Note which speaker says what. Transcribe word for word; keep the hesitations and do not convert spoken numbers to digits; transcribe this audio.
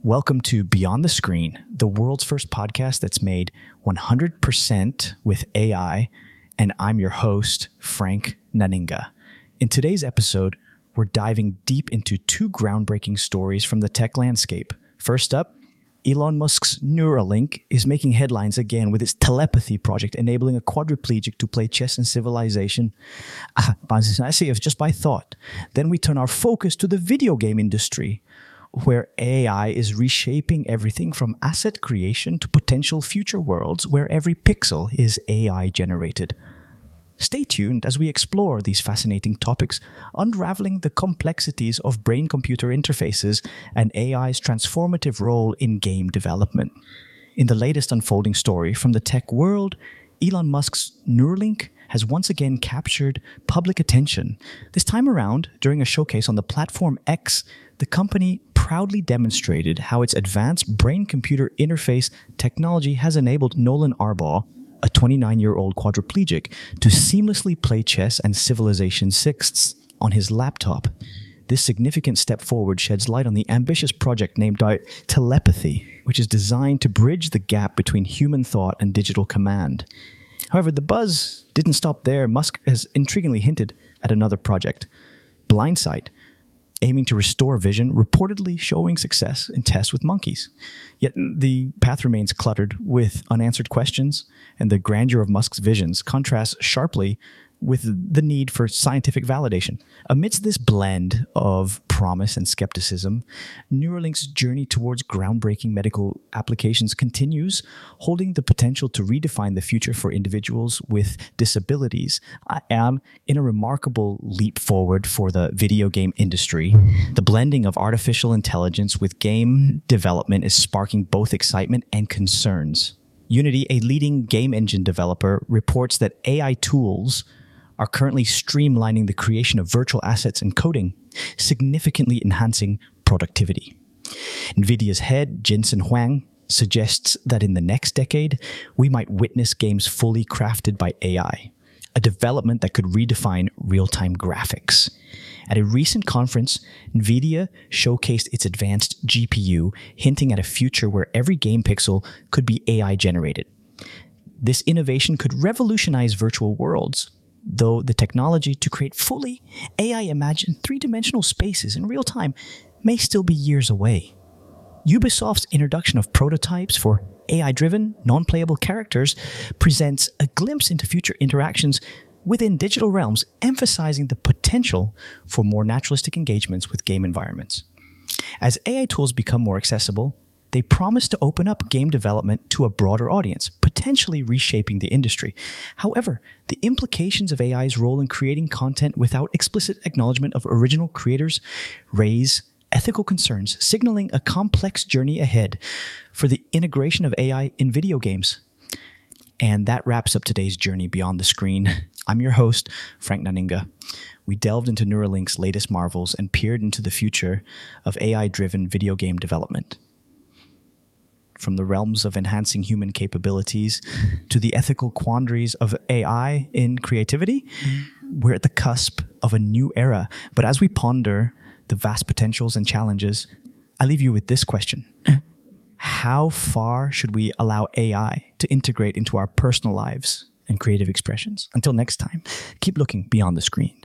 Speaker 1: Welcome to Beyond the Screen, the world's first podcast that's made one hundred percent with A I, and I'm your host, Frank Naninga. In today's episode, we're diving deep into two groundbreaking stories from the tech landscape. First up, Elon Musk's Neuralink is making headlines again with its telepathy project, enabling a quadriplegic to play chess in Civilization. Ah, just by thought. Then we turn our focus to the video game industry, where A I is reshaping everything from asset creation to potential future worlds where every pixel is A I generated. Stay tuned as we explore these fascinating topics, unraveling the complexities of brain-computer interfaces and A I's transformative role in game development. In the latest unfolding story from the tech world, Elon Musk's Neuralink has once again captured public attention. This time around, during a showcase on the platform X, the company proudly demonstrated how its advanced brain-computer interface technology has enabled Nolan Arbaugh, a twenty-nine-year-old quadriplegic, to seamlessly play chess and Civilization six on his laptop. This significant step forward sheds light on the ambitious project named Telepathy, which is designed to bridge the gap between human thought and digital command. However, the buzz didn't stop there. Musk has intriguingly hinted at another project, Blindsight, aiming to restore vision, reportedly showing success in tests with monkeys. Yet the path remains cluttered with unanswered questions, and the grandeur of Musk's visions contrasts sharply with the need for scientific validation. Amidst this blend of promise and skepticism, Neuralink's journey towards groundbreaking medical applications continues, holding the potential to redefine the future for individuals with disabilities. I am in a remarkable leap forward for the video game industry. The blending of artificial intelligence with game development is sparking both excitement and concerns. Unity, a leading game engine developer, reports that A I tools are currently streamlining the creation of virtual assets and coding, significantly enhancing productivity. NVIDIA's head, Jensen Huang, suggests that in the next decade, we might witness games fully crafted by A I, a development that could redefine real-time graphics. At a recent conference, NVIDIA showcased its advanced G P U, hinting at a future where every game pixel could be A I generated. This innovation could revolutionize virtual worlds, though the technology to create fully A I-imagined three-dimensional spaces in real time may still be years away. Ubisoft's introduction of prototypes for A I-driven, non-playable characters presents a glimpse into future interactions within digital realms, emphasizing the potential for more naturalistic engagements with game environments. As A I tools become more accessible, they promise to open up game development to a broader audience, potentially reshaping the industry. However, the implications of A I's role in creating content without explicit acknowledgement of original creators raise ethical concerns, signaling a complex journey ahead for the integration of A I in video games. And that wraps up today's journey beyond the screen. I'm your host, Frank Naninga. We delved into Neuralink's latest marvels and peered into the future of A I-driven video game development. From the realms of enhancing human capabilities to the ethical quandaries of A I in creativity, we're at the cusp of a new era. But as we ponder the vast potentials and challenges, I leave you with this question. How far should we allow A I to integrate into our personal lives and creative expressions? Until next time, keep looking beyond the screen.